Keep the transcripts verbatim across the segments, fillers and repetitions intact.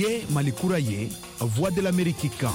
Niye Malikura ye, Voix de l'Amérique kan.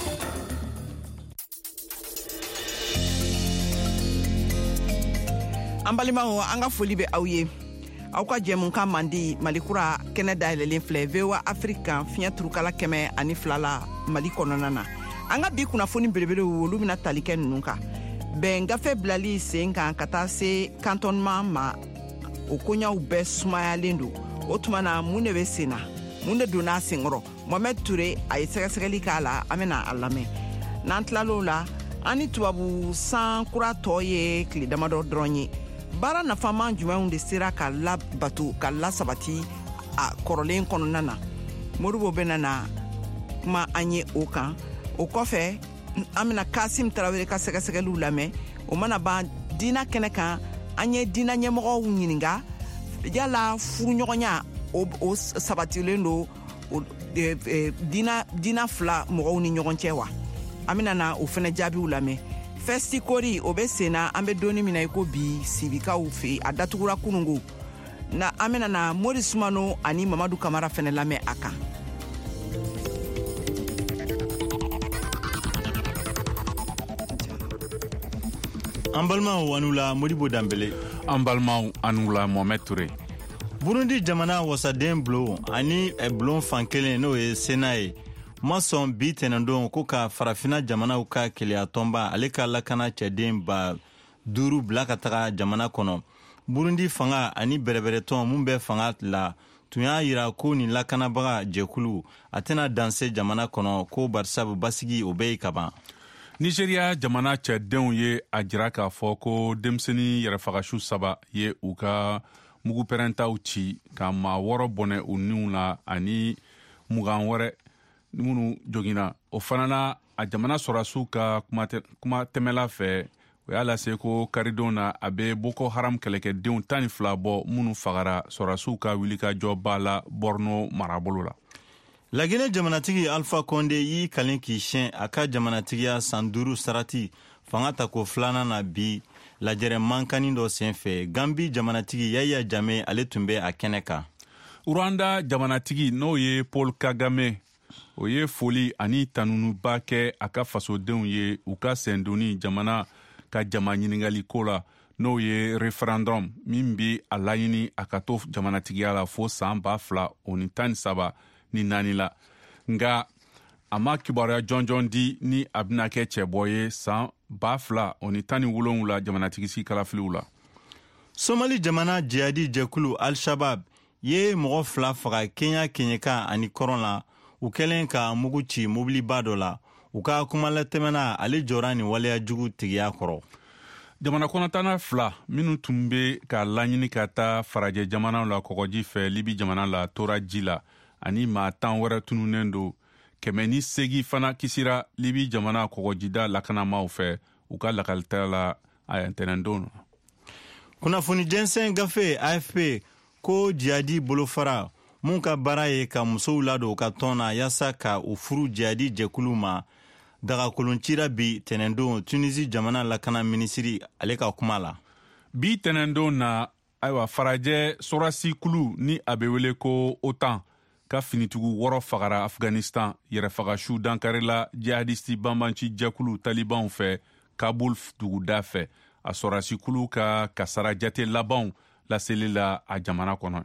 An balimaw an ka foli bɛ aw ye. Aw ka jɛmunkan mandi Malikura kɛnɛ dayɛlɛlen filɛ V O A Afrique kan fiɲɛ turukala kɛmɛ ani fila la Mali kɔnɔna na. An ka bi kunnafoni belebelew olu bɛna tali kɛ ninnu kan. Bɛn gafe bilali sen kan ka taa se cantonnement ma o koɲaw bɛɛ sumayalen don. O tuma na mun de bɛ sen na? Mun de donna a senkɔrɔ? Mohamed Toure a ye sɛgɛsɛgɛli k'a la an bɛna a lamɛn. N'an tilal'o la an ni tubabu san kura tɔ ye tile damadɔ dɔrɔn ye. Baara nafaman jumɛnw de sera ka labato ka lasabati a kɔrɔlen kɔnɔna na. Moribo bɛna na kuma an ye o kan. O kɔfɛ an bɛna Kasim Tarawele ka sɛgɛsɛgɛliw lamɛn. O mana ban diina kɛnɛ kan an ye diina ɲɛmɔgɔw ɲininka yala furuɲɔgɔnya o, o sabatilen don e, e, diina diina fila mɔgɔw ni ɲɔgɔn cɛ wa? An bɛna na o fɛnɛ jaabiw lamɛn. Festi kori o bɛ senna an bɛ doni mina i ko bi sibikaw fɛ a datugura kunungo. Na an bɛna na Mori Sumano ani Mamadu Kamara fɛnɛ lamɛn a kan. An balimaw anula Modibo Dambele. An balimaw anula Mohamed Toure. Burundi jamana wasaden bulon ani bulon fan kelen n'o ye Sena ye. Ma sɔn bi tɛnɛndon ko ka farafina jamanaw ka keleya tɔnba ale ka lakana cɛden ba duuru bila ka taga jamana kɔnɔ. Burundi fanga ani bɛrɛbɛrɛtɔn mun bɛ fanga la tun y'a yira ko ni lakanabaga jɛkulu a tɛna danse jamana kɔnɔ ko barisabu basigi o bɛ ye kaban. Nigeria jamana cɛdenw ye a jira k'a fɔ ko denmisɛnnin yɛrɛfagasu saba ye u ka mugu pɛrɛntaw ci ka maa wɔɔrɔ bɔnɛ u niw la ani mugan wɛrɛ minnu jogina. O fana na a jamana sɔrɔsiw ka kuma tɛmɛla fɛ o y'a lase ko karidon na a bɛ Boko Haram kɛlɛkɛdenw tan ni fila bɔ minnu fagara sɔrɔsiw ka wulikajɔba la Borno marabolo la. Laginɛ jamanatigi Alpha Conde y'i kalen k'i siyɛn a ka jamanatigiya san duuru sarati fanga ta ko filanan na bi lajɛrɛ mankani dɔ senfɛ. Gambi jamanatigi Yaya Jame ale tun bɛ a kɛnɛ kan. Rwanda jamanatigi n'o ye Paul Kagame o ye foli ani tanunuba kɛ a ka fasodenw ye u ka sendoni jamana ka jama ɲiningali ko la n'o ye referendum min bi a laɲini a ka to jamanatigiya la fo san ba fila o ni tan ni saba ni naani la. Nga a ma kibaruya jɔnjɔn di ni a bɛna kɛ cɛbɔ ye san ba fila o ni tan ni wolonwula jamanatigisi kalafiliw la. Somali jamana jihadi jɛkulu Al-Shabaab ye mɔgɔ fila faga Kenya keɲɛka ani kɔrɔn la. U kɛlen ka mugu ci mobiliba dɔ la. U ka kumalatɛmɛna ale jɔra ni waleya jugu tigiya kɔrɔ. Jamana kɔnɔtana fila minnu tun bɛ ka laɲini ka taa farajɛ jamanaw la kɔgɔji fɛ Libi jamana la tora ji la ani maa tan wɛrɛ tununnen don. Kɛmɛ ni segi fana kisira Libi jamana kɔgɔjida lakanamaw fɛ u ka lakalita la a ntɛnɛndon. Kunnafoni jɛnsɛn gafe A F P ko jihadi bolofara mun ka baara ye ka musow ladon ka tɔn na yaasa ka u furu jihadi jɛkulu ma dagakoloncira bi tɛnɛndon Tunisie jamana lakana minisiri ale ka kuma la. Bi tɛnɛndon na ayiwa farajɛ sɔrasi kulu ni a bɛ wele ko OTAN ka finitugu wɔɔrɔ fagara Afghanistan yɛrɛfagasu dankarila jihadisti banbanci jɛkulu talibanw fɛ Kabul duguda fɛ a sɔrasi kulu ka kasara jate labanw laseli la a jamana kɔnɔ.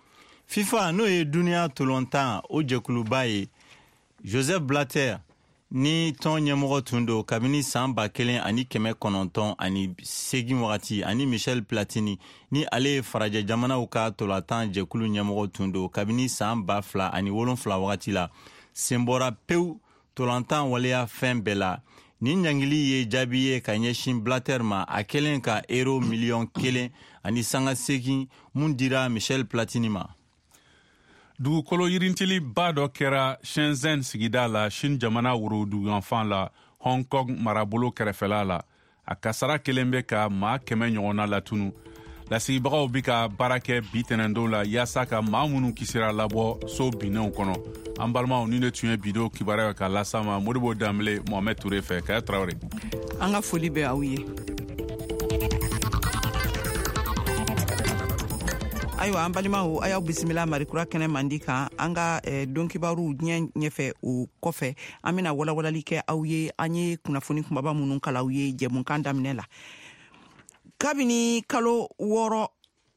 FIFA n'o ye duniya tolontan o jɛkuluba ye Joseph Blatter ni tɔn ɲɛmɔgɔ tun don kabini san ba kelen ani kɛmɛ kɔnɔntɔn ani segin wagati ani Michel Platini ni ale ye farajɛ jamanaw ka tolatan jɛkulu ɲɛmɔgɔ tun don kabini san ba fila ani wolonfila wagati la. Senbɔra pewu tolantan waleya fɛn bɛɛ la. Ni ɲangili ye jaabi ye ka ɲɛsin Blatter ma a kelen ka euro miliyɔn kelen ani sanga segin mun dira Michel Platini ma. Dugukolo yirintili ba dɔ kɛra Shenzhen sigida la Shin jamana woroduganfan la Hong Kong marabolo kɛrɛfɛla la. A kasara kelen bɛ ka maa kɛmɛ ɲɔgɔnna latunu. Lasigibagaw bi ka baara kɛ bi tɛnɛndon la yaasa ka maa minnu kisira labɔ so binnenw kɔnɔ. An balimaw ni ne tun ye bido kibaruya ka lasama Modibo Dambele Mohamed Toure fɛ Kaya Traore. An ka foli bɛ aw ye. ayiwa an balimaw a y'aw bisimila marikura kɛnɛ mandi kan an ka eh, donkibaru diɲɛ ɲɛfɛ o kɔfɛ an bena walawalali kɛ aw ye an ye kunnafoni kumaba minnu kala aw ye jɛmunkan daminɛ la kabini kalo wɔɔrɔ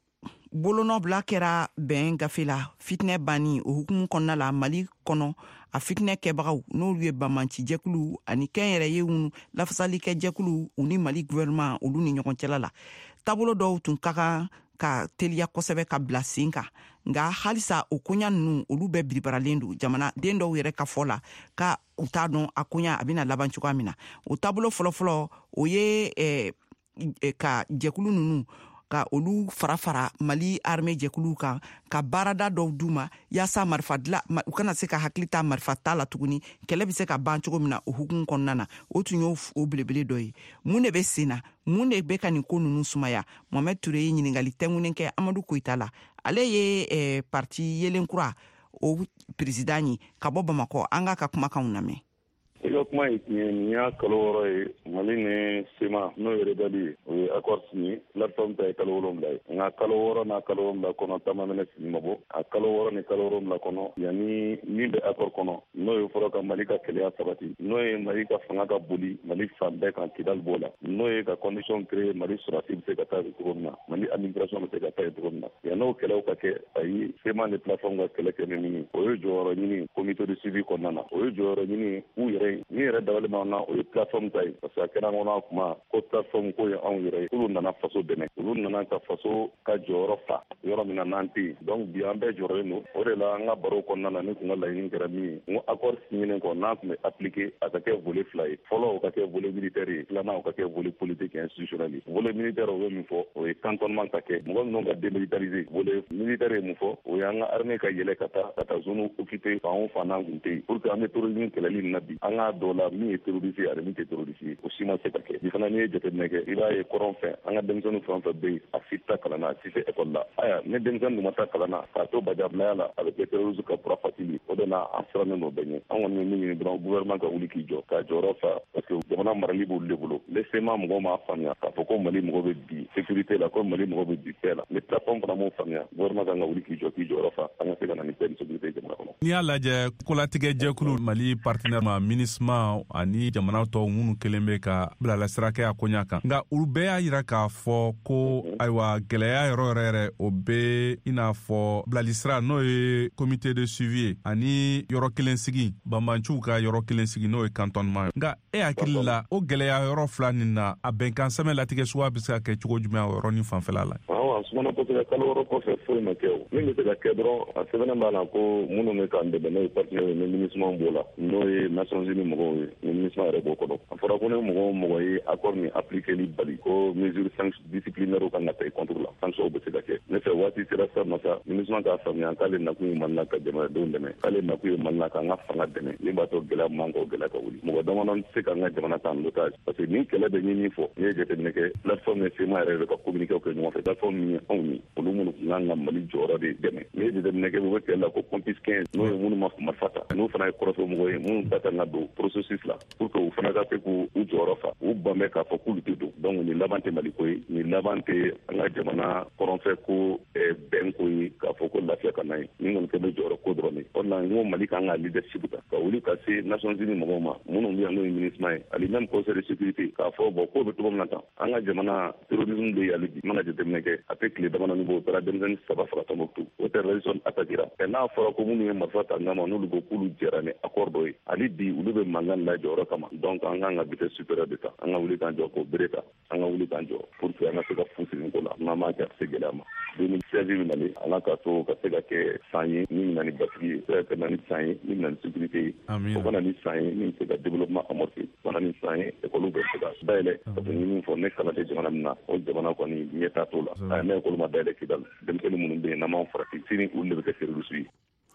bolonɔbila kɛra bɛn gafe la fitinɛ banni o hukumu kɔnɔna la Mali kɔnɔ a fitinɛ kɛbagaw n'olu ye bamanci jɛkulu ani kɛn yɛrɛ ye unu lafasali kɛ jɛkulu u ni Mali gouvernement olu ni ɲɔgɔn cɛla la taabolo dɔw tun ka kan ka teliya kosɛbɛ ka bila sen kan nga halisa o koɲa nunu olu bɛ biribaralen don jamana den dɔw yɛrɛ ka fɔ la ka u t'a dɔn a koɲa a bena laban cogoya min na o taabolo fɔlɔfɔlɔ o ye eh, eh, ka jɛkulu nunu ka olu fara fara Mali armée jɛkulu kan ka baarada dɔw d'u ma yaasa marifa dila u kana se ka hakili ta marifa ta la tuguni kɛlɛ bɛ se ka ban cogo min na o hukumu kɔnɔna na o tun y'o o belebele dɔ ye mun de bɛ sen na mun de bɛ ka nin ko ninnu sumaya Mohamed Touré ye ɲiningali tɛngunen kɛ Amadou Koita la ale ye eh, parti yelenkura o président ye ka bɔ Bamakɔ an ka ka kumakanw lamɛn. I ka kuma ye tiɲɛ nin y'a kalo wɔɔrɔ ye Mali ni sema n'o ye rebelle ye o ye accord signé plateforme ta ye kalo wolonwula ye nka kalo wɔɔrɔ n'a kalo wolonwula kɔnɔ taama mɛnɛ sigi ma bɔ a kalo wɔɔrɔ ni kalo wolonwula kɔnɔ yanni min bɛ accord kɔnɔ n'o ye fɔlɔ ka Mali ka kɛlɛya sabati n'o ye Mali ka fanga ka boli Mali fan bɛɛ kan Kidali b'o la n'o ye ka condition créer Mali sɔrɔdasi bɛ se ka taa cogo min na Mali administration bɛ se ka taa cogo min na yann'o kɛlɛw ka kɛ ayi sema ni plateforme ka kɛlɛ kɛ ni min o ye jɔyɔrɔ ɲini comité de suivi kɔnɔna na o ye jɔyɔrɔ ɲini u yɛrɛ min yɛrɛ dabali b'an na o ye plateforme ta ye parce que a kɛra an kɔnɔ a kuma ko plateforme ko ye anw yɛrɛ ye olu nana faso dɛmɛ olu nana ka faso ka jɔyɔrɔ fa yɔrɔ min na n'an tɛ yen donc bi an bɛɛ jɔyɔrɔlen don o de la an ka baro kɔnɔna na ne tun ka laɲini kɛra min ye n ko accord signé kɔ n'an tun bɛ appliquer a ka kɛ volet fila ye fɔlɔ o ka kɛ volet militaire ye filanan o ka kɛ volet politique et institutionnel ye volet militaire o bɛ min fɔ o ye cantonnement ka kɛ mɔgɔ minnu ka démilitariser volet militaire ye mun fɔ o ye an ka armée ka yɛlɛ ka taa ka taa zone occupée fan o fan n'an tun tɛ yen pour que an bɛ terrorisme kɛlɛli nin na bi an k'a dɔn la min ye terroriste ye ani min tɛ terroriste ye o si ma se ka kɛ bi fana n'i ye jateminɛ kɛ i b'a ye kɔrɔn fɛ an ka denmisɛnnin fɛn fɛn bɛ yen a si ta kalan na a si se ekɔli la aya ne denmisɛnnin dun ma taa kalan na k'a to bajabilaya la a bɛ kɛ terroriste ka pura fatili o de la an sirannen don bɛɛ ɲɛ an kɔni bɛ min ɲini dɔrɔn gouvernement ka wuli k'i jɔ ka jɔyɔrɔ fa parce que jamana marali b'olu de bolo ne sema mɔgɔw m'a faamuya k'a fɔ ko Mali mɔgɔw bɛ bi sécurité la ko Mali mɔgɔw bɛ bi paix la mais plateforme fana m'o faamuya gouvernement kan ka wuli k'i jɔ k'i jɔyɔrɔ fa an ka se ka na ni paix ni sécurité jamana kɔnɔ. N'i y'a lajɛ kolatigɛ jɛkulu Mali partenaire ma MINUSMA ani jamana tɔw minnu kelen bɛ ka bilala sira kɛ a koɲa kan nka olu bɛɛ y'a yira k'a fɔ ko ayiwa gɛlɛya yɔrɔ yɛrɛ yɛrɛ o bɛ i n'a fɔ bilali sira n'o ye comité de suivi ye ani yɔrɔ kelen sigi banbanciw ka yɔrɔ kelen sigi n'o ye cantonnement nka e hakili la o gɛlɛya yɔrɔ fila nin na a bɛnkan sɛmɛ latigɛ suguya bɛ se ka kɛ cogo jumɛn o yɔrɔnin fanfɛla la. awɔ a sumana kosɛbɛ kalo wɔɔrɔ kɔfɛ foyi ma kɛ o min bɛ se ka kɛ dɔrɔn a sɛbɛnnen b'a la ko minnu bɛ k'an dɛmɛ n'o ye partenaire ye ni MINUSMA b'o la n'o ye Nations Unies mɔgɔw ye ni MINUSMA yɛrɛ b'o kɔnɔ a fɔra ko ne mɔgɔ o mɔgɔ ye accord ni appliquer li bali ko mesure disciplinaire kan ka ta contre la sanction bɛ se ka kɛ ne fɛ waati sera sa masa MINUSMA k'a faamuya k'ale nakun ye Mali la ka jamanadenw dɛmɛ k'ale nakun ye Mali la k'an ka fanga dɛmɛ min b'a to gɛlɛya man kan o gɛlɛya ka wuli mɔgɔ damadɔ tɛ se k'an ka jamana ta en otage parce que ni kɛlɛ bɛ ɲini fɔ n'i ye jateminɛ kɛ plateforme ni sema yɛrɛ bɛ ka communiquer kɛ ɲɔgɔn fɛ plateforme min ye anw ye olu minnu tun kan ka Mali jɔyɔrɔ de dɛmɛ n'i ye jateminɛ kɛ u bɛ kɛlɛ la ko compis quinze n'o ye minnu ma marifa ta n'o fana ye kɔrɔfɔmɔgɔ ye minnu ta kan ka don processus la pour que u fana ka se k'u jɔyɔrɔ fa u banbɛ k'a fɔ k'olu tɛ don donc nin laban tɛ Mali ko ye nin laban tɛ an ka jamana kɔrɔnfɛ ko bɛn ko ye k'a fɔ ko lafiya ka na ye nin kɔni kɛ bɛ jɔyɔrɔ ko dɔrɔn de o la n ko Mali kan ka leadership ta ka wuli ka se Nations Unies mɔgɔw ma minnu bɛ yan n'o ye MINUSMA ye ani même conseil de sécurité k'a fɔ bon ko bɛ cogo min na tan an ka jamana terrorisme bɛ hali bi mana jateminɛ kɛ a tɛ tile damadɔni bɔ o taara denmisɛnnin saba faga Tombouctou o terrorisme attaquera et n'a fɔra ko minnu ye marifa ta ɲama n'olu ko k'olu jɛra ni accord dɔ ye hali bi olu bɛ mankan la jɔyɔrɔ kama donc an kan ka vitesse supérieure de ta an ka wuli k'an jɔ k'o bere ta an ka wuli k'an jɔ pour que an ka se ka fu sigi ko la n'an m'a kɛ a bɛ se gɛlɛya ma deux mille seize bɛ nalen ala ka to ka se ka kɛ san ye min bɛ na ni basigi ye se ka na ni san ye min bɛ na ni sécurité ye o kana ni san ye min bɛ se ka développement amorcer o kana ni san ye école bɛ se ka dayɛlɛ parce que ni min fɔ ne kalan tɛ jamana min na o jamana kɔni ɲɛtaa t'o la a ne école ma dayɛlɛ Kidali denmisɛnnin minnu bɛ yen n'an m'an farati sini olu de bɛ kɛ terroriste ye.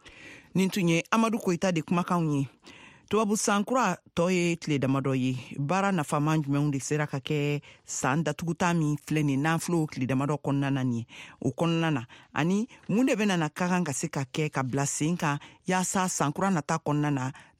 nin tun ye Amadou Koita de kumakanw ye tubabu sankura tɔ ye tile damadɔ ye baara nafaman jumɛnw de sera ka kɛ san datuguta min filɛ nin n'an filɛ o tile damadɔ kɔnɔna na nin ye o kɔnɔna na ani mun de bɛna ka kan ka se ka kɛ ka bila sen kan yaasa sankura nata kɔnɔna na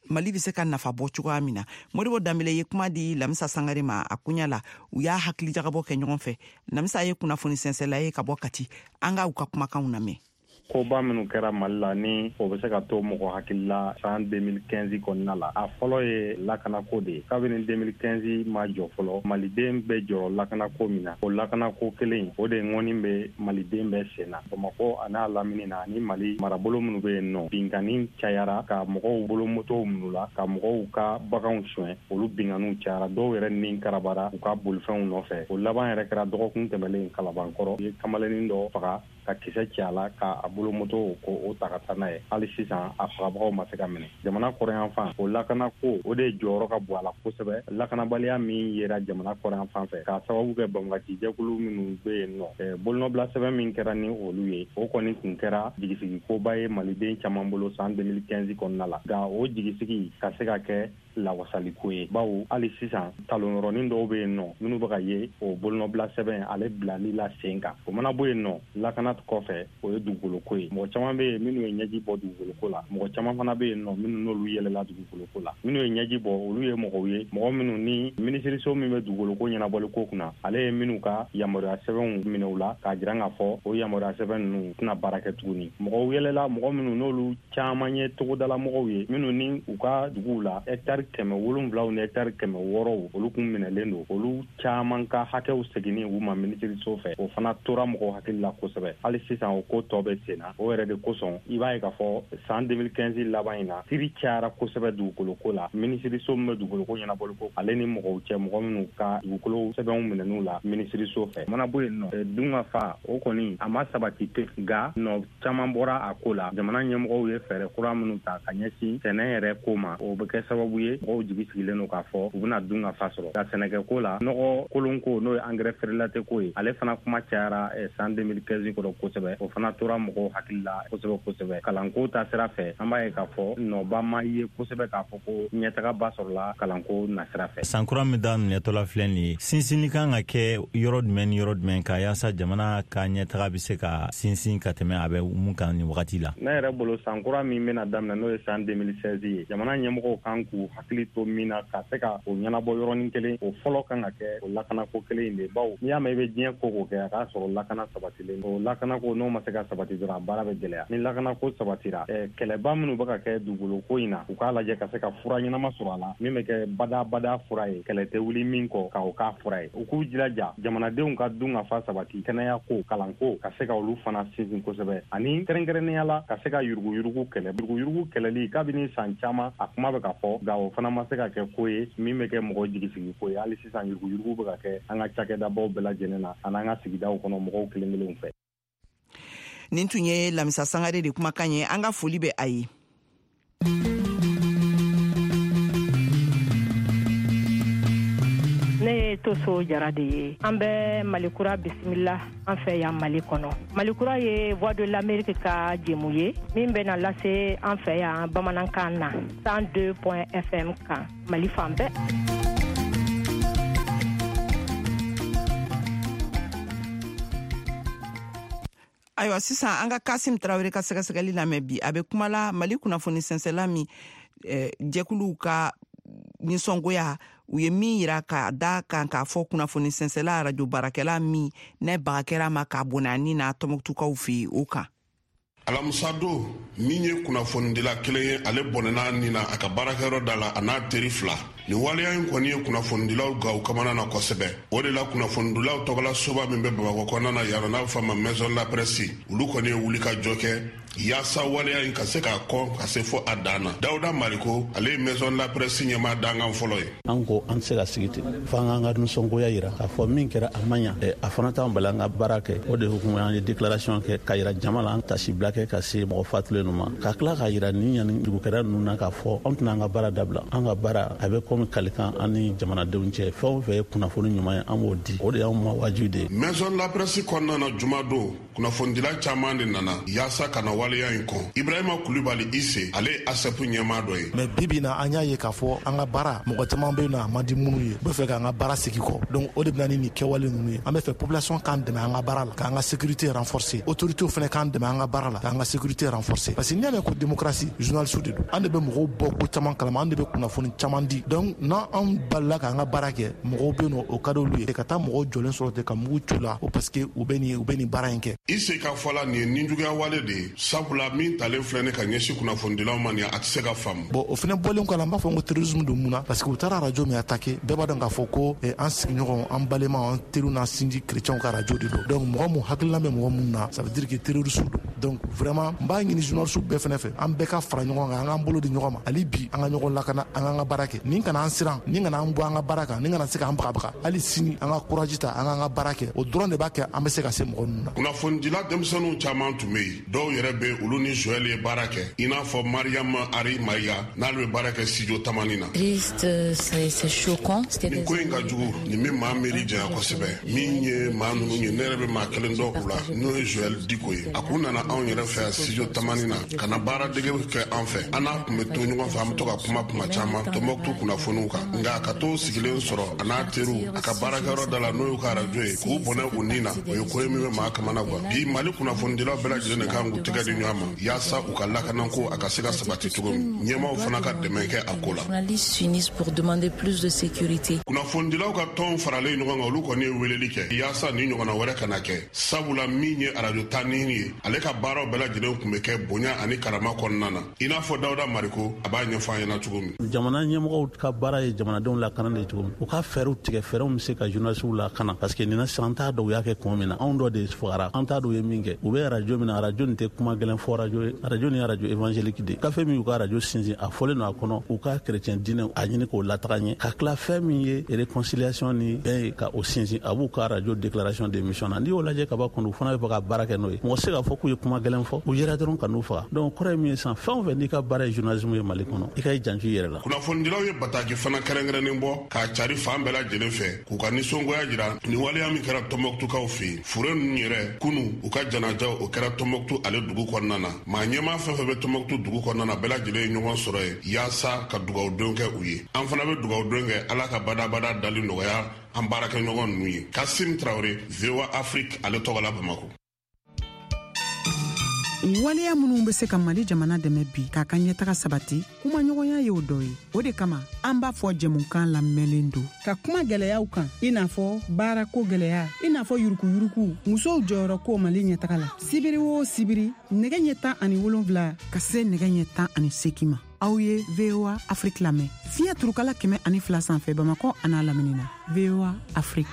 Mali bɛ se ka nafa bɔ cogoya min na. Modibo Dambele ye kuma di Lamisa Sangare ma a kunya la u y'a hakili jagabɔ kɛ ɲɔgɔn fɛ. Lamisa ye kunnafoni sɛnsɛnla ye ka bɔ Kati. An ka u ka kumakanw lamɛn. Koba minnu kɛra Mali la ni o bɛ se ka to mɔgɔ hakili la san deux mille quinze kɔnɔna la. A fɔlɔ ye lakanako de ye. Kabini deux mille quinze ma jɔ fɔlɔ, Maliden bɛ jɔrɔ lakanako min na. O lakanako kelen o de ŋɔni bɛ Maliden bɛ sen na. Bamakɔ a n'a lamini na ni Mali marabolo minnu bɛ yen nɔ. Binkani cayara ka mɔgɔw bolo motow minnu la, ka mɔgɔw ka baganw suɲɛ. Olu binganiw cayara. Dɔw yɛrɛ ni karabara u ka bolifɛnw nɔfɛ. O laban yɛrɛ kɛra dɔgɔkun tɛmɛlen Kalabankɔrɔ. U ye kamalennin dɔ faga ka kisɛ ci a la ka a bolo moto ko o ta ka taa n'a ye. Hali sisan a fagabagaw ma se ka minɛ. Jamana kɔrɔyan fan o lakanako o de jɔyɔrɔ ka bon a la kosɛbɛ. Lakanabaliya min yera jamana kɔrɔyan fan fɛ k'a sababu kɛ banbagaci jɛkulu minnu bɛ yen nɔ. Bolonɔbila sɛbɛn min kɛra ni olu ye o kɔni tun kɛra jigisigikoba ye Maliden caman bolo san deux mille quinze kɔnɔna la. Nka o jigisigi ka se ka kɛ lawasaliko ye. Bawo hali sisan talonyɔrɔnin dɔw bɛ yen nɔ minnu bɛ ka ye o bolonɔbila sɛbɛn ale bilali la sen kan. O mana bɔ yen nɔ lakana kɔfɛ o ye dugukoloko ye. Mɔgɔ caman bɛ yen minnu ye ɲɛji bɔ dugukoloko la. Mɔgɔ caman fana bɛ yen nɔ minnu n'olu yɛlɛla dugukoloko la. Minnu ye ɲɛji bɔ olu ye mɔgɔw ye mɔgɔ minnu ni minisiriso min bɛ dugukoloko ɲɛnabɔli ko kunna ale ye minnu ka yamaruya sɛbɛnw minɛ u la k'a jira k'a fɔ o yamaruya sɛbɛn ninnu tɛna baara kɛ tuguni. Mɔgɔw yɛlɛla mɔgɔ minnu n'olu caman ye togodala mɔgɔw ye minnu ni u ka duguw la hectare kɛmɛ wolonwulaw ni hectare kɛmɛ wɔɔrɔw olu kun minɛlen don. Olu caman ka hakɛw seginni u ma minisiriso fɛ. O fana tora mɔgɔw hakili la kosɛbɛ. Hali sisan o ko tɔ bɛ sen na. O yɛrɛ de kosɔn i b'a ye k'a fɔ san deux mille quinze laban in na kiri cayara kosɛbɛ dugukoloko la. Minisiriso min bɛ dugukoloko ɲɛnabɔli ko ale ni mɔgɔw cɛ mɔgɔ minnu ka dugukolo sɛbɛnw minɛn'u la minisiriso fɛ. Mana bɔ yen nɔ dun ka fa o kɔni a ma sabati pe nka nɔ caman bɔra a ko la. Jamana ɲɛmɔgɔw ye fɛɛrɛ kura minnu ta ka ɲɛsin sɛnɛ yɛrɛ ko ma. O bɛ kɛ sababu ye mɔgɔw jigi sigilen don k'a fɔ u bɛna dun ka fa sɔrɔ. Ka sɛnɛkɛ ko la nɔgɔ kolonko n'o ye engrais feerelate ko ye ale fana kuma cayara san deux mille quinze kɔrɔ kosɛbɛ. O fana tora mɔgɔw hakili la kosɛbɛ kosɛbɛ. Kalanko ta sira fɛ an b'a ye k'a fɔ nɔba ma ye kosɛbɛ k'a fɔ ko ɲɛtagaba sɔrɔla kalanko na sira fɛ. Sankura min daminɛtɔla filɛ nin ye sinsinni kan ka kɛ yɔrɔ jumɛn ni yɔrɔ jumɛn ka yaasa jamana ka ɲɛtaga bɛ se ka sinsin ka tɛmɛ a bɛ mun kan nin wagati la. Ne yɛrɛ bolo sankura min bɛna daminɛ n'o ye san deux mille seize ye jamana ɲɛmɔgɔw kan k'u hakili to min na ka se ka o ɲɛnabɔ yɔrɔnin kelen o fɔlɔ kan ka kɛ o lakanako kelen in de bawo n'i y'a mɛn i bɛ diɲɛ ko ko kɛ a k'a sɔrɔ lakana sabatilen o lakanako n'o ma se ka sabati dɔrɔn a baara bɛ gɛlɛya ni lakanako sabatira kɛlɛba minnu bɛ ka kɛ dugukoloko in na u k'a lajɛ ka se ka fura ɲɛnama sɔrɔ a la min bɛ kɛ badabada fura ye kɛlɛ tɛ wuli min kɔ ka o k'a fura ye u k'u jilaja jamanadenw ka dun ka fa sabati kɛnɛya ko kalanko ka se ka olu fana sinsin kosɛbɛ ani kɛrɛnkɛrɛnnenya la ka se ka yuruguyurugu kɛlɛ yuruguyurugu kɛlɛli kabini san caman a kuma bɛ ka fɔ nka o fana ma se ka kɛ ko ye min bɛ kɛ mɔgɔ jigisigi ko ye hali sisan yuruguyurugu bɛ ka kɛ an ka cakɛdabaw bɛɛ lajɛlen na ani an ka sigidaw kɔnɔ mɔgɔw kelen kelenw fɛ. Nin tun ye Lamisa Sangare de kumakan ye an ka foli bɛ a ye. Ne ye Toso Jara de ye. An bɛ Malikura bisimila an fɛ yan Mali kɔnɔ. Malikura ye Voix de l'Amérique ka jɛmu ye min bɛna lase an fɛ yan bamanankan na cent deux point F M kan Mali fan bɛɛ. Ayiwa sisan an ka Kasim Tarawele ka sɛgɛsɛgɛli lamɛn bi a bɛ kuma la Mali kunnafoni sɛnsɛnla min eh, jɛkuluw ka nisɔngoya u ye min yira ka da kan k'a fɔ kunnafoni sɛnsɛnla radio baarakɛla min ne baga kɛra ma k'a bonani na Tɔnbukutukaw fɛ o kan. Alamisa don min ye kunnafonidila kelen ye ale bɔnɛna nin na a ka baarakɛyɔrɔ da la a n'a teri fila nin waleya in kɔni ye kunnafonidilaw ga u kamana na kosɛbɛ o de la kunnafonidilaw tɔgɔla soba min bɛ Bamakɔ kɔnɔna na yan n'a fɔ ma Maison de la Presse olu kɔni ye wuli ka jɔ kɛ yaasa waleya in ka se k'a kɔ ka se fɔ a dan na Dawuda Mariko ale ye Maison de la Presse ɲɛmaa dankan fɔlɔ ye. An ko an tɛ se ka sigi ten f'an k'an ka nisɔngoya yira k'a fɔ min kɛra a man ɲa a fana t'an bali an ka baara kɛ o de hukumu an ye déclaration kɛ ka yira jama la an tasibila kɛ ka se mɔgɔ fatulen ninnu ma ka tila ka yira ni ɲani dugukɛra ninnu na k'a fɔ an tɛna an ka baara dabila an ka baara a bɛ komi kalikan an ni jamanadenw cɛ fɛn o fɛn ye kunnafoni ɲuman ye an b'o di o de y'anw ma wajibi de ye. Maison de la Presse kɔnɔna na juma don kunnafondila caman de nana yaasa ka na waleya in kɔn. Ibrahima Kulibali Ise ale asepu ɲɛmaa dɔ ye. Mais bibi na an y'a ye k'a fɔ an ka baara mɔgɔ caman bɛ yen nɔ a man di minnu ye, u bɛ fɛ k'an ka baara segin kɔ. Donc o de bɛ na ni nin kɛwale ninnu ye. An bɛ fɛ population k'an dɛmɛ an ka baara la, k'an ka sécurité renforcer. Autorités fana k'an dɛmɛ an ka baara la, k'an ka sécurité renforcer. Parce que n'i y'a mɛn ko démocratie journaliste de don. An de bɛ mɔgɔw bɔ ko caman kalama, an de bɛ kunnafoni caman di. Donc n'an an balila k'an ka baara kɛ, mɔgɔw bɛ yen nɔ o ka d'olu ye ka taa mɔgɔw jɔlen sɔrɔ ten ka mugu cu la o parce que u bɛ nin u bɛ nin baara in kɛ. Ise ka fɔla nin ye ninjuguya wale de ye, sabula min talen filɛ ne ka ɲɛsin kunnafonidilaw ma nin a tɛ se ka faamu. Bon o fana bɔlen kɔ la an b'a fɔ ko terrorisme don mun na parce que u taara radio min attaqué bɛɛ b'a dɔn k'a fɔ ko an sigiɲɔgɔn an balima an teriw n'an sinji chrétiens ka radio de don. Donc mɔgɔ mun hakilina bɛ mɔgɔ mun na ça veut dire que terroristes don. Donc vraiment n b'a ɲini journalistes bɛɛ fana fɛ an bɛɛ ka fara ɲɔgɔn kan an k'an bolo di ɲɔgɔn ma hali bi an ka ɲɔgɔn lakana an k'an ka baara kɛ nin kana an siran nin kana an bɔ an ka baara kan nin kana se k'an bagabaga hali sini an ka courage ta an k'an ka baara kɛ o dɔrɔn de b'a kɛ an bɛ se ka se mɔgɔ ninnu na. Kunnafonidila denmisɛnninw caman tun bɛ yen dɔw yɛrɛ bɛ olu ni Joël ye baara kɛ i n'a fɔ Mariam Ari Maya n'ale bɛ baara kɛ studio Tamani na. Triste, c'est choquant. Nin ko in ka jugu nin bɛ maa miiri janya kosɛbɛ min ye maa ninnu ye ne yɛrɛ bɛ maa kelen dɔ u la n'o ye Joël Diko ye a kun nana anw yɛrɛ fɛ yan studio Tamani na ka na baara dege kɛ an fɛ an n'a tun bɛ to ɲɔgɔn fɛ an bɛ to ka kuma kuma caman Tɔnbɔkutu kunnafoniw kan nka a ka to sigilen sɔrɔ a n'a teriw a ka baarakɛyɔrɔ da la n'o y'u ka radio ye k'u bɔnɛ u nin na o ye ko ye min bɛ maa kamana kuwa bi Mali kunnafonidilaw bɛɛ lajɛlen de kan k'u tɛgɛ di ɲɔgɔn ma yaasa u ka lakanako a ka se ka sabati cogo min ɲɛmaaw fana ka dɛmɛ kɛ a ko la. Kunnafonidilaw ka tɔnw faralen ɲɔgɔn kan olu kɔni ye weleli kɛ yaasa ni ɲɔgɔnna wɛrɛ kana kɛ sabula min ye radio tanni ye ale ka baaraw bɛɛ lajɛlen tun bɛ kɛ bonya ani karama kɔnɔna na i n'a fɔ Dawuda Mariko a b'a ɲɛfɔ an ɲɛna cogo min. Jamana ɲɛmɔgɔw ka baara ye jamanadenw lakana de cogo min u ka fɛɛrɛw tigɛ fɛɛrɛw min se ka journalistes lakana parce que nin na sisan an t'a dɔn u y'a kɛ kun min na anw dɔ de fagara an t'a dɔn u ye min kɛ u bɛ radio min na radio nin tɛ kuma gɛlɛn fɔ radio ye radio nin ye radio évangélique de gafe min y'u ka radio sinsin a fɔlen don a kɔnɔ u ka chrétien diinɛ a ɲini k'o lataga ɲɛ ka tila fɛn min ye réconciliation ni bɛn ye ka o sinsin a b'u ka radio déclaration d'émission na n'i y'o lajɛ ka ban kɔnɔ u fana bɛ fɛ ka baara kɛ n'o ye mɔgɔ se k'a fɔ k'u ye kuma gɛlɛn fɔ u yɛrɛ dɔrɔn ka n'u faga donc kɔrɔ ye min ye sisan fɛn o fɛn n'i ka baara ye journalisme ye Mali kɔnɔ i ka i janto i yɛrɛ la. Kunnafonidilaw ye bataki fana kɛrɛnkɛrɛnnen bɔ k'a cari fan bɛɛ lajɛlen fɛ k'u ka nisɔngoya jira nin waleya min kɛra Tɔnbɔkutukaw fɛ yen fure ninnu yɛrɛ kunu u ka janajaw o kɛra Tɔnbɔkutu ale dugu kɔnɔna na maa ɲɛmaa fɛn fɛn bɛ Tɔnbɔkutu dugu kɔnɔna na bɛɛ lajɛlen ye ɲɔgɔn sɔrɔ ye yaasa ka dugawudenw kɛ u ye an fana bɛ dugawudenw kɛ Ala ka badabada dali nɔgɔya an baarakɛɲɔgɔn ninnu ye. Kasim Traoré V O A Afrique ale tɔgɔ la Bamako. waleya minnu bɛ se ka Mali jamana dɛmɛ bi k'a ka ɲɛtaga sabati kuma ɲɔgɔnya ye o dɔ ye o de kama an b'a fɔ jɛmukan lamɛnlen don ka kuma gɛlɛyaw kan i n'a fɔ baarako gɛlɛya i n'a fɔ yurukuyuruku musow jɔyɔrɔ ko Mali ɲɛtaga la sibiri o sibiri nɛgɛ ɲɛ tan ani wolonwula ka se nɛgɛ ɲɛ tan ani seegin ma aw ye V O A Afrique lamɛn fiɲɛ turukala kɛmɛ ani fila sanfɛ Bamakɔ a n'a lamini na V O A Afrique.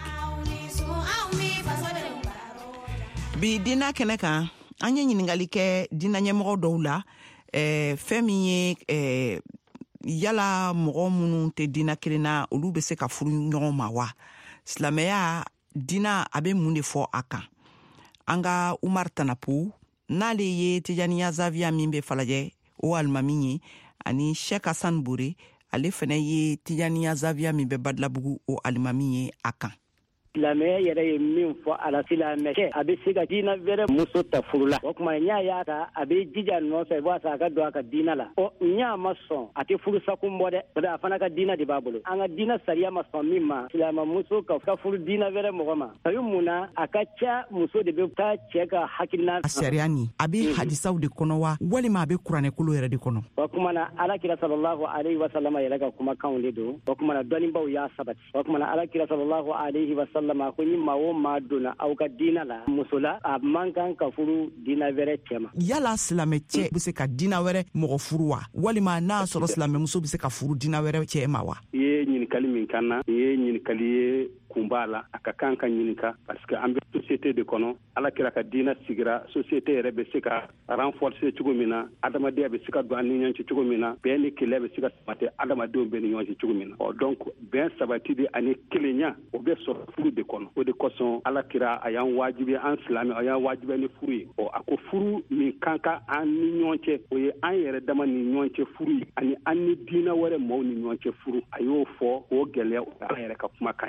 Bi dina kɛnɛ kan an ye ɲiningali kɛ dina ɲɛmɔgɔ dɔw la eh, fɛn min ye eh, yala mɔgɔ minnu tɛ dina kelen na olu bɛ se ka furu ɲɔgɔn ma wa silamɛya dina a bɛ mun de fɔ a kan an ka Umar Tanapu n'ale ye Tijaniya Zaviya min bɛ Falajɛ o alimami ye ani Sheikh Hassan Bure ale fana ye Tijaniya Zaviya min bɛ Badilabugu o alimami ye a kan. Silamɛya yɛrɛ ye min fɔ a la silamɛkɛ a bɛ se ka diinɛ wɛrɛ muso ta furu la o tuma n y'a y'a ta a bɛ jija nɔfɛ walasa a ka don a ka diinɛ la ɔ n y'a ma sɔn a tɛ furu sakun bɔ dɛ a fana ka diinɛ de b'a bolo an ka diinɛ sariya ma sɔn min ma silamɛ muso ka ka furu diinɛ wɛrɛ mɔgɔ ma a bɛ mun na a ka ca muso de bɛ taa cɛ ka hakilina. A sariya nin a bɛ hadisaw de kɔnɔ wa walima a bɛ kuranɛkolo yɛrɛ de kɔnɔ. o tuma na Alakira sallallahu alayhi wa sallam yɛrɛ ka kumakanw de don o tuma na dɔnnibaw y'a sabati o tuma na Alakira sallallahu alayhi wa sallam ko ni maa o maa donna aw ka diinɛ la muso la a man kan ka furu diinɛ wɛrɛ cɛ ma. Yala silamɛ cɛ bɛ se ka diinɛ wɛrɛ mɔgɔ furu wa walima n'a sɔrɔ silamɛ muso bɛ se ka furu diinɛ wɛrɛ cɛ ma wa. I ye ɲininkali min kan na i ye ɲininkali ye kun b'a la a ka kan ka ɲininka parce que an bɛ société de kɔnɔ Alakira ka diinɛ sigira société yɛrɛ bɛ se ka renforcer cogo min na adamadenya bɛ se ka don an ni ɲɔgɔn cɛ cogo min na bɛn ni kelenya bɛ se ka sabati adamadenw bɛɛ ni ɲɔgɔn cɛ cogo min na ɔ donc bɛn sabati de ani kelenya o bɛ sɔrɔ furu de kɔnɔ o de kosɔn Alakira a y'an wajibi an silamɛ a y'an wajibi ni furu ye ɔ a ko furu min kan ka an ni ɲɔgɔn cɛ o ye an yɛrɛ dama ni ɲɔgɔn cɛ furu ye ani an ni diinɛ wɛrɛ maaw ni ɲɔgɔn cɛ furu a y'o fɔ o gɛlɛya o ala yɛrɛ ka kumakan ye ala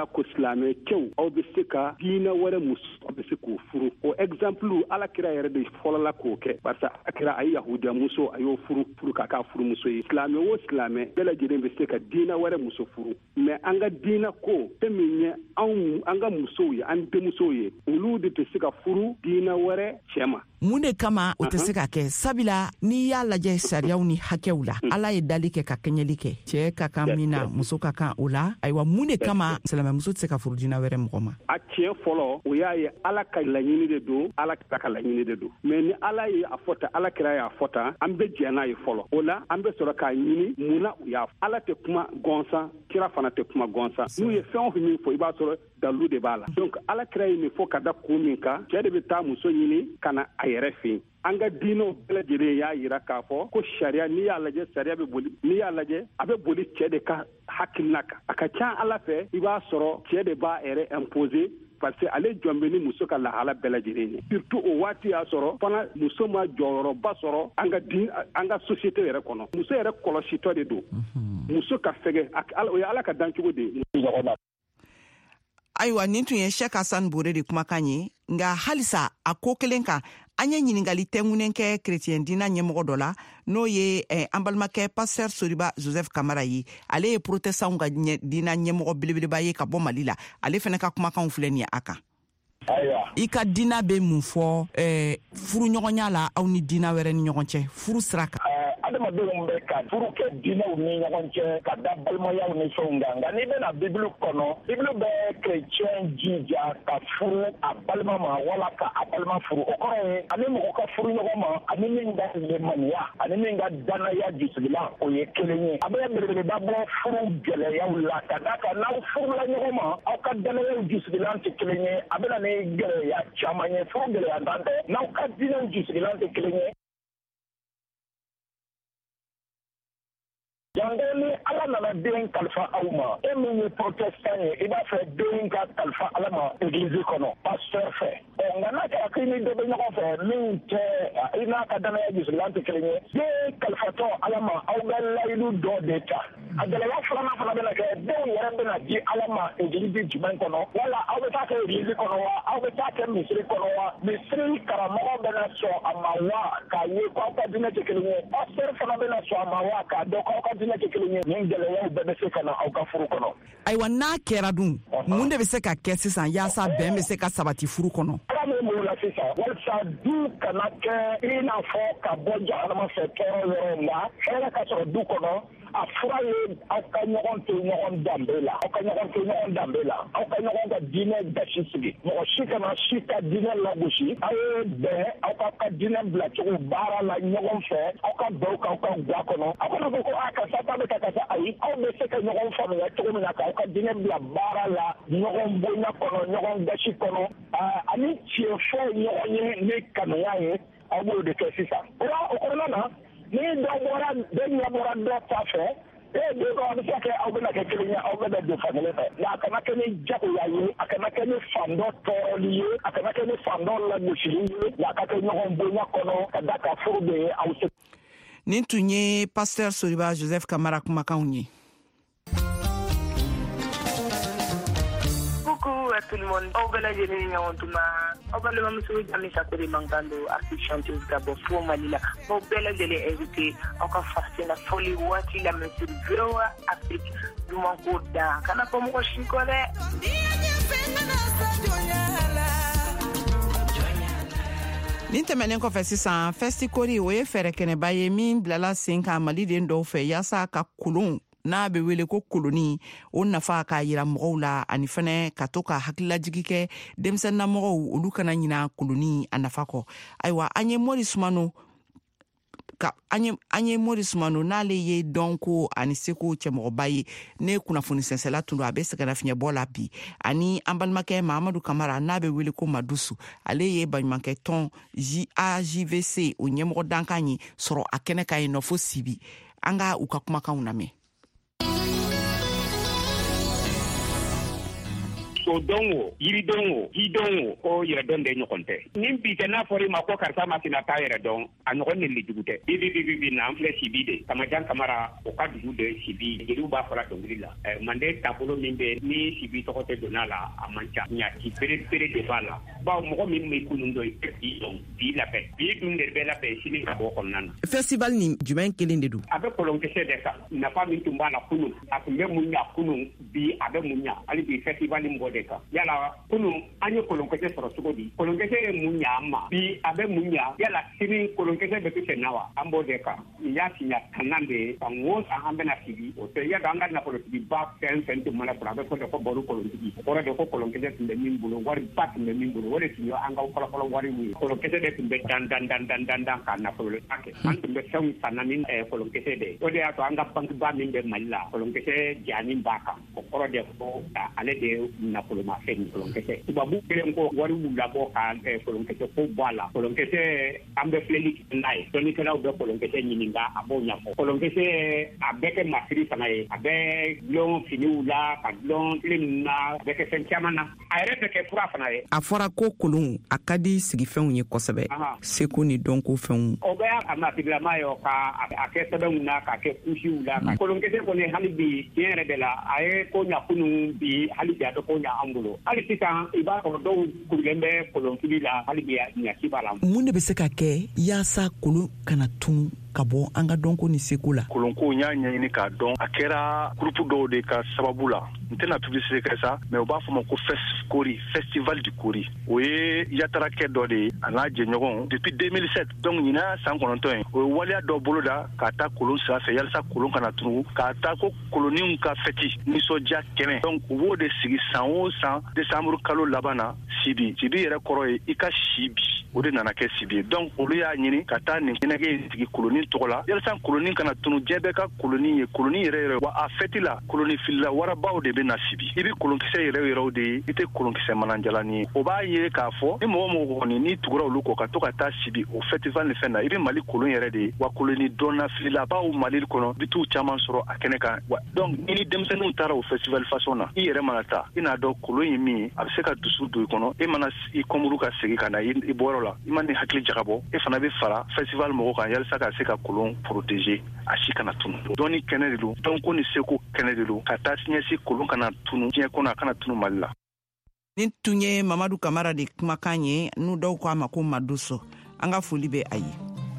ko silamɛ cɛw aw bɛ se ka diinɛ wɛrɛ muso aw bɛ se k'o furu o exemple ala kira yɛrɛ de fɔlɔla k'o kɛ parce que ala kira a ye yahudiya muso a y'o furu furu k'a k'a furumuso ye silamɛ o silamɛ bɛɛ lajɛlen bɛ se ka diinɛ wɛrɛ muso furu mais an ka diinɛ ko fɛn min ye anw an ka musow ye an denmusow ye olu de tɛ se ka furu diinɛ wɛrɛ cɛ ma. Mun de kama o tɛ se ka kɛ sabila n'i y'a lajɛ sariyaw ni hakɛw la ala ye dali kɛ ka kɛɲɛli kɛ cɛ ka kan min na muso ka kan o la ayiwa mun de kama silamɛmuso tɛ se ka furu diinɛ wɛrɛ mɔgɔ ma. A tiɲɛ fɔlɔ o y'a ye ala ka laɲini de don ala kira ka laɲini de don mais ni ala ye a fɔ tan ala kira y'a fɔ tan an bɛ jɛn n'a ye fɔlɔ o la an bɛ sɔrɔ k'a ɲini mun na u y'a fɔ ala tɛ kuma gɔnsan kira fana tɛ kuma gɔnsan n'u ye fɛn o fɛn min fɔ i b'a sɔrɔ dalu de b'a la donc ala kira ye nin fɔ ka da kun min kan cɛ de bɛ taa muso ɲini ka na a yɛrɛ fɛ yen an ka diinɛw bɛɛ lajɛlen y'a yira k'a fɔ ko sariya n'i y'a lajɛ sariya bɛ boli n'i y'a lajɛ a bɛ boli cɛ de ka hakilina kan a ka ca ala fɛ i b'a sɔrɔ cɛ de b'a yɛrɛ imposer parce que ale jɔn bɛ ni muso ka lahala bɛɛ lajɛlen ye surtout o waati y'a sɔrɔ fana muso ma jɔyɔrɔba sɔrɔ an ka din an ka société yɛrɛ kɔnɔ muso yɛrɛ kɔlɔsitɔ de don muso ka fɛgɛ o ye ala ka dancogo de ye. Ayiwa nin tun ye Sheikh Hassan Bore de kumakan ye nga halisa a ko kelen kan an ye ɲiningali tɛngunen kɛ chrétien dina ɲɛmɔgɔ dɔ la n'o ye eh, an balimakɛ pasteur Soriba Joseph Kamara ye ale ye protestant ka dina ɲɛmɔgɔ belebeleba ye ka bɔ Mali la ale fɛnɛ ka kumakanw filɛ nin ye a kan. I ka dina bɛ mun fɔ eh, furu ɲɔgɔnya la aw ni dina wɛrɛ ni ɲɔgɔn cɛ furu sira kan. Adamadenw bɛ ka furu kɛ diinɛw ni ɲɔgɔn cɛ ka da balimayaw ni fɛnw kan nka n'i bɛna bibulu kɔnɔ bibulu bɛ chrétien jija ka furu a balima ma wala ka a balima furu o kɔrɔ ye ani mɔgɔ ka furu ɲɔgɔn ma ani min ka limaniya ani min ka danaya jusigilan o ye kelen ye a bɛ belebeleba bɔ furu gɛlɛyaw la ka da kan n'aw furula ɲɔgɔn ma aw ka danayaw jusigilan tɛ kelen ye a bɛna ni gɛlɛya caman ye furu gɛlɛya dan tɛ n'aw ka diinɛw jusigilan tɛ kelen ye. Jango ni ala nana den kalifa aw ma e min ye protestant ye i b'a fɛ den ka kalifa ala ma église kɔnɔ pasteur fɛ nka n'a kɛra k'i ni dɔ bɛ ɲɔgɔn fɛ min tɛ i n'a ka danaya jusigilan tɛ kelen ye den kalifatɔ ala ma aw bɛ layidu dɔ de ta a gɛlɛya filanan fana bɛna kɛ denw yɛrɛ bɛna di ala ma église jumɛn kɔnɔ wala aw bɛ taa kɛ église kɔnɔ wa aw bɛ taa kɛ misiri kɔnɔ wa misiri karamɔgɔ bɛna sɔn a ma wa k'a ye k'aw ka diinɛ tɛ kelen ye pasteur fana bɛna sɔn a ma wa k'a dɔn k'aw ka diinɛ tɛ kelen ye nin gɛlɛyaw bɛɛ bɛ se ka na aw ka furu kɔnɔ. Ayiwa n'a kɛra dun mun de bɛ se ka kɛ sisan yaasa bɛn bɛ se ka sabati furu kɔnɔ. ala min b'o la sisan walasa du kana kɛ i n'a fɔ ka bɔ jahanama fɛ tɔɔrɔ yɔrɔ la hɛrɛ ka sɔrɔ du kɔnɔ a fura ye aw ka ɲɔgɔn to ɲɔgɔn danbe la aw ka ɲɔgɔn to ɲɔgɔn danbe la aw ka ɲɔgɔn ka diinɛ gasi sigi mɔgɔ si kana si ka diinɛ lagosi aw ye bɛn aw ka ka diinɛ bila cogo baara la ɲɔgɔn fɛ aw ka bɛn k'aw ka ga kɔnɔ aw kana fɔ ko a karisa ta bɛ ka karisa ayi aw bɛ se ka ɲɔgɔn faamuya cogo min na k'aw ka diinɛ bila baara la ɲɔgɔn bonya kɔnɔ ɲɔgɔn gasi kɔnɔ ani tiɲɛ fɔ ɲɔgɔn ye ni kanuya ye aw b'o de kɛ sisan o la o kɔnɔna na ni dɔ bɔra dɔ ɲɛ bɔra dɔ ta fɛ e de ko a bɛ se kɛ aw bɛna kɛ kelen ye aw bɛ bɛ don fankelen fɛ nka a kana kɛ ni jagoya ye a kana kɛ ni fan dɔ tɔɔrɔli ye a kana kɛ ni fan dɔ lagosili ye nka a ka kɛ ɲɔgɔn bonya kɔnɔ ka da ka furu de ye aw se. Nin tun ye pasteur Soriba Joseph Kamara kumakanw ye. Coucou à tout le monde. Au bel jour ni nyawantuma. Au bel moment où Jami Sakori Mangando artiste chanteuse Gabo Fou Malila. Au bel jour invité au ka fascina folie wati la monsieur Groa Afrique du manko da. Kana ko mo shikole. Nin tɛmɛnen kɔfɛ sisan Festikori o ye fɛɛrɛ kɛnɛba ye min bilala sen kan maliden dɔw fɛ yaasa ka kolon n'a bɛ wele ko koloni o nafa k'a yira mɔgɔw la ani fɛnɛ ka to ka hakililajigi kɛ denmisɛnninamɔgɔw olu kana ɲina koloni a nafa kɔ ayiwa an ye Mori Sumano ka an ye an ye Mori Sumano n'ale ye dɔnko ani seko cɛmɔgɔba ye ne kunnafoni sɛnsɛla tun don a bɛ sɛgɛnna fiɲɛbɔ la bi ani an balimakɛ Mahamadu Kamara n'a bɛ wele ko Madusu ale ye baɲumankɛ tɔn A J V C o ɲɛmɔgɔ dankan ye sɔrɔ a kɛnɛ ka yen nɔ fo Sibi an ka u ka kumakanw lamɛn. so dɔn o yiri dɔn o ji dɔn o ko yɛrɛ dɔn de ɲɔgɔn tɛ ni bi tɛ n'a fɔra i ma ko karisa ma sina taa yɛrɛ dɔn a ɲɔgɔn nili jugu tɛ bi bi bi bi na an filɛ sibi de Kamajan Kamara o ka dugu de sibi jeliw b'a fɔra dɔnkili la mande taabolo min bɛ ni sibi tɔgɔ tɛ donna la a man ca ɲati pere pere de b'a la bawo mɔgɔ min bɛ kunun dɔ i tɛ bi dɔn bi labɛn bi dun de bɛ labɛn sini ka bɔ kɔnɔna na festival ni jumɛn kelen de don a bɛ kolonkisɛ de kan nafa min tun b'a la kunun a tun bɛ mun ɲa kunun bi a bɛ mun ɲa hali bi festival in bɔ de kan yala kunun an ye kolonkisɛ sɔrɔ cogo di kolonkisɛ ye mun ɲa an ma bi a bɛ mun ɲa yala sini kolonkisɛ bɛ to cɛ na wa an b'o de kan nin y'a siɲa tannan de ye kan o san an bɛna sigi o tɛ yadɔ an ka nafolotigiba fɛn fɛn tun mana fɔlɔ a bɛ fɔ de ko baro kolontigi o kɔrɔ de ko kolonkisɛ tun bɛ min bolo wari ba tun bɛ min bolo o de tun ye an ka fɔlɔfɔlɔ wari ye kolonkisɛ de tun bɛ dan dan dan dan dan dan ka nafolo ta kɛ an tun bɛ fɛnw sanna ni kolonkisɛ de o de y'a to an ka bankiba min bɛ Mali la kolonkisɛ jaanin b'a kan o kɔrɔ de ko ale de ye nafolomafɛn ni kolonkisɛ tubabu kelen ko wari b'u labɔ ka kolonkisɛ ko bɔ a la kolonkisɛ an bɛ filɛli n'a ye dɔnnikɛlaw bɛ kolonkisɛ ɲininka a b'o ɲɛfɔ kolonkisɛ a bɛ kɛ masiri fana ye a bɛ dulon finiw la ka dulon tile ninnu na a bɛ kɛ fɛn caman na a yɛrɛ bɛ kɛ fura fana ye a fɔra ko kolon a ka di sigifɛnw ye kosɛbɛ seko ni dɔnko fɛnw o bɛ a masigilama ye ka a kɛ sɛbɛnw na ka kɛ kusiw la kolonkisɛ kɔni hali bi tiɲɛ yɛrɛ de la a ye ko ɲa kunun bi hali bi a bɛ ko ɲa an bolo hali sisan i b'a sɔrɔ dɔw kurulen bɛ kolonkili la hali bi ɲasi b'a la mun de bɛ se ka kɛ yaasa kolon kana tunu ka bɔ an ka dɔnko ni seko la kolonko y'a ɲɛɲini k'a dɔn a kɛra groupe dɔw de ka sababu la n tɛna publicité kɛ sa mais u b'a fɔ ma ko kori festival du kori o ye yatarakɛ dɔ de ye a n'a jɛɲɔgɔn depuis deux mille sept donc ɲina san kɔnɔntɔn ye o ye waleya dɔ bolo da k'a ta kolon sira fɛ yalasa kolon kana tunu k'a ta ko koloniw ka fɛti nisɔndiya kɛmɛ donc u b'o de sigi san o san décembre kalo laban na sibi sibi yɛrɛ kɔrɔ ye i ka si bi o de nana kɛ sibi ye donc olu y'a ɲini ka taa nin kɛnɛkɛ sigi koloni tɔgɔ la yalasa koloni kana tunu diɲɛ bɛɛ ka koloni ye koloni yɛrɛ yɛrɛ wa a fɛti la koloni filila warabaw de bɛ na sibi i bɛ kolonkisɛ yɛrɛ yɛrɛw de ye i tɛ kolonkisɛ manajalanin ye o b'a ye k'a fɔ ni mɔgɔ mɔgɔ kɔni n'i tugura olu kɔ ka to ka taa sibi o festival ni fɛn na i bɛ Mali kolon yɛrɛ de ye wa koloni dɔnna filila baw Mali kɔnɔ bi t'u caman sɔrɔ a kɛnɛ kan wa donc ni ni denmisɛnninw taara o festival façon na i yɛrɛ mana taa i n'a dɔn kolon ye min ye a bɛ se ka dusu don i kɔnɔ e mana i kɔmuru ka segin ka na i bɔyɔrɔ la i ma ni hakili jagabɔ e fana bɛ fara festival mɔgɔw kan yalasa ka se ka kolon protéger a si kana tunu dɔnni kɛnɛ de don dɔnko ni seko kɛnɛ de don ka taa ɲɛsi kolon kana tunu diɲɛ kɔnɔ a kana tunu Mali la ni tun ye Mamadu Kamara de kumakan ye n'u dɔw ko a ma ko Maduso an ka foli bɛ a ye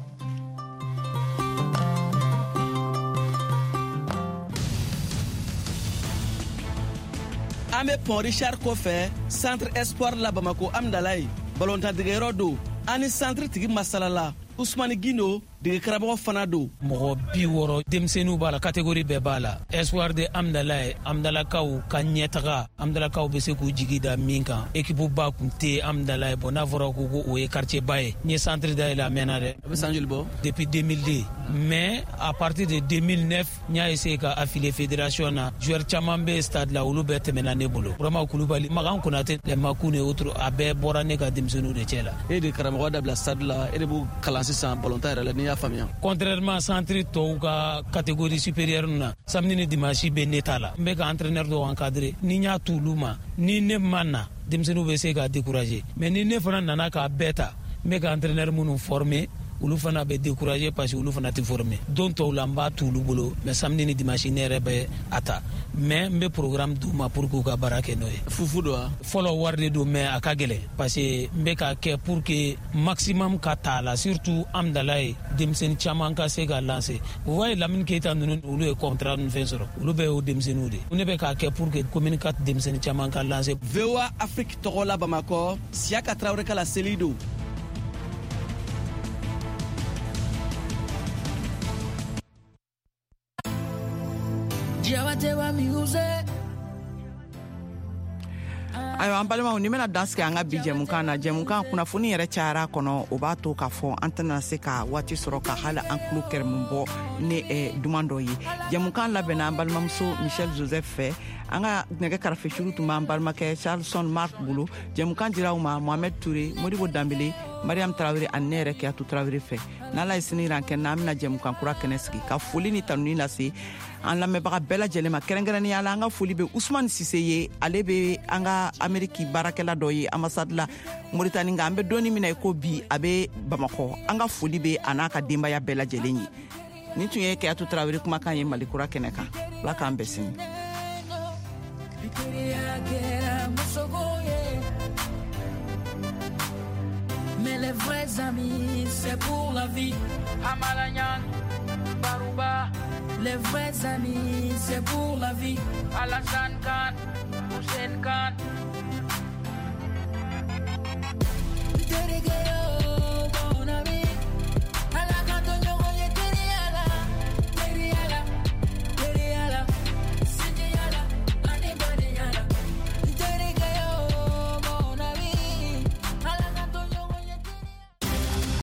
an bɛ pont Richard kɔfɛ centre espoir la Bamako Amdalaye balontantigɛyɔrɔ don ani centre tigi masalala Usmani Gindo dege karamɔgɔ fana don mɔgɔ bi wɔɔrɔ denmisɛnninw b'a la catégorie bɛɛ b'a la espoir de Amdalaye Amdalakaw ka ɲɛtaga Amdalakaw bɛ se k'u jigi da min kan équipe ba kun tɛ Amdalaye bɔn n'a fɔra ko ko o ye quartier ba ye n ye centre dayɛlɛ a mɛnna dɛ a bɛ san joli bɔ depuis deux mille deux mais à partir de deux mille neuf n y'a essayé ka affilier fédération na joueur caman bɛ stade la olu bɛɛ tɛmɛna ne bolo Burama Kulubali Magan Konate Makune autres a bɛɛ bɔra ne ka denmisɛnninw de cɛ la e de karamɔgɔ dabila stade la e de b'u kalan sisan ballontan yɛrɛ la ni y'a faamuya contrairement centre tɔw ka catégorie supérieure na samedi ni dimanche bɛ ne ta la n bɛ ka entraîneur dɔw encadrer ni n y'a t'olu ma ni ne ma na denmisɛnninw bɛ se ka décourager mais ni ne fana nana k'a bɛɛ ta n bɛ ka entraîneur minnu former olu fana bɛ décourager parce que olu fana tɛ former don tɔw la n b'a t'olu bolo mais samedi ni dimanche ne yɛrɛ bɛ a ta mais n bɛ programme d'u ma pour k'u ka baara kɛ n'o ye fufu don wa fɔlɔ wari de don mais a ka gɛlɛn parce que n bɛ k'a kɛ pour que maximum ka ta la surtout Amdalaye denmisɛnnin caman ka se ka lancer vous voyez Lamine Keita ninnu olu ye contrat ninnu fɛn sɔrɔ olu bɛɛ y'o denmisɛnninw de ne bɛ k'a kɛ pour que commune quatre denmisɛnnin caman ka lancer V O A Afrique tɔgɔ la Bamakɔ Siaka Traoré ka la seli don ayiwa an balimaw ni bena dan sigi an ka bi jɛmukan na jɛmukan kunnafoni yɛrɛ cayara kɔnɔ o b'a to k'a fɔ an tɛna se ka waati sɔrɔ ka hali an tulo kɛrɛmu bɔ ni eh, duman dɔ ye jɛmukan labɛnna an balimamuso Michel Joseph fɛ an ka nɛgɛ karafe suru tun b'an balimakɛ charlson mark bolo jɛmukan diraw ma mohamed toure modibo danbele mariam tarawele ani ne yɛrɛ keyatu tarawele fɛ n'ala ye sini yiran kɛ na an bena jɛmukan kura kɛnɛ sigi ka foli ni tanuni lase an lamɛnbaga bɛɛ lajɛlen ma kɛrɛnkɛrɛnnenya la an ka foli be usman sise ye ale be an ka ameriki baarakɛla dɔ ye ambasade la moritani nga an be doni mina i ko bi a be bamakɔ an ka foli be a n'a ka denbaya bɛɛ lajɛlen ye ni tun ye keyatu tarawele kumakan ye malikura kɛnɛ kan ala k'an bɛɛ sini Mais les vrais amis, c'est pour la vie. Amalanyan, Barouba. Les vrais amis, c'est pour la vie. Alassane Khan, Hussein Khan.